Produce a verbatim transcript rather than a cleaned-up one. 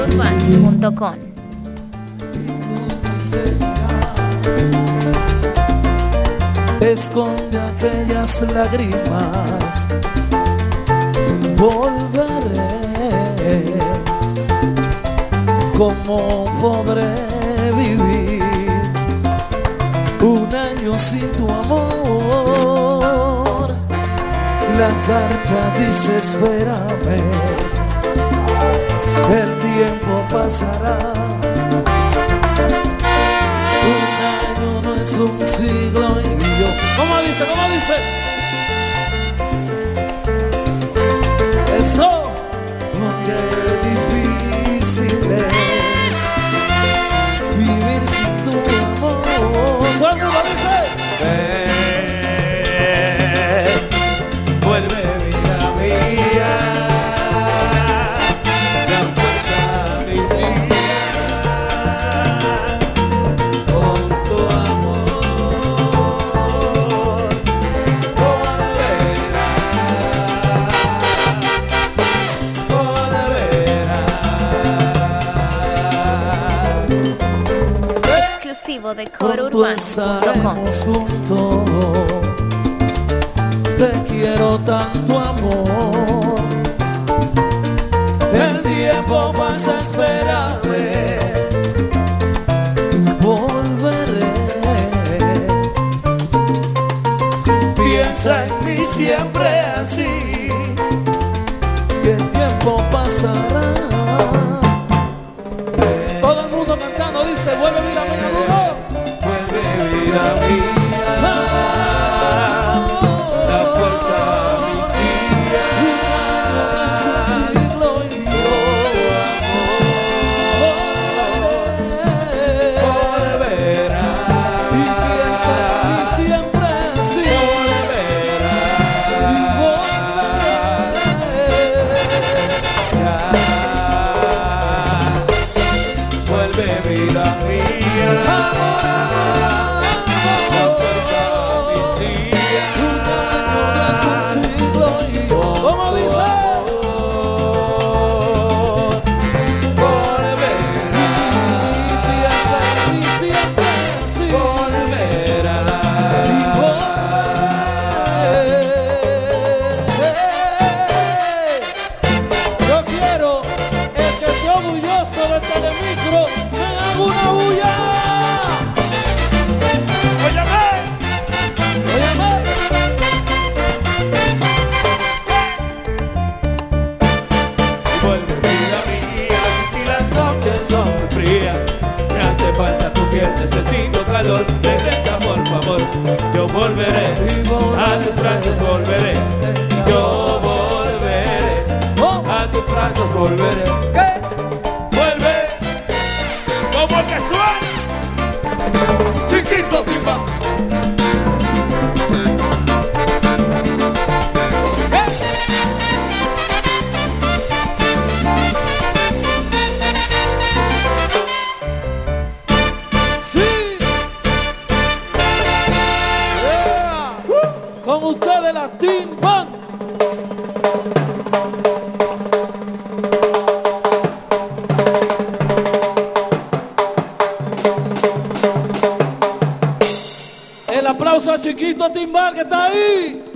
urban punto com. Esconde aquellas lágrimas, volveré. ¿Cómo podré vivir un año sin tu amor? La carta dice espérame, el tiempo pasará. Un año no es un siglo y yo. ¿Cómo dice? ¿Cómo dice? Eso, no que difícil es vivir sin tu amor. ¿Todo el mundo dice? Ven, vuelve vida mía, da fuerza a mis días con tu amor. Exclusivo de cover urban punto com. Juntos, te quiero tanto amor. El tiempo pasa, espérame, volveré. Piensa en mí siempre así, que el tiempo pasará. Todo el mundo cantando dice, vuelve vida mía, duro. Vuelve vida mía. Necesito calor, regresa por favor. Yo volveré, a tus brazos volveré. Yo volveré, a tus brazos volveré. ¿Qué? Vuelve, como el que suena. Chiquito timba. Con ustedes la Team Band. El aplauso a Chiquito Timbal que está ahí.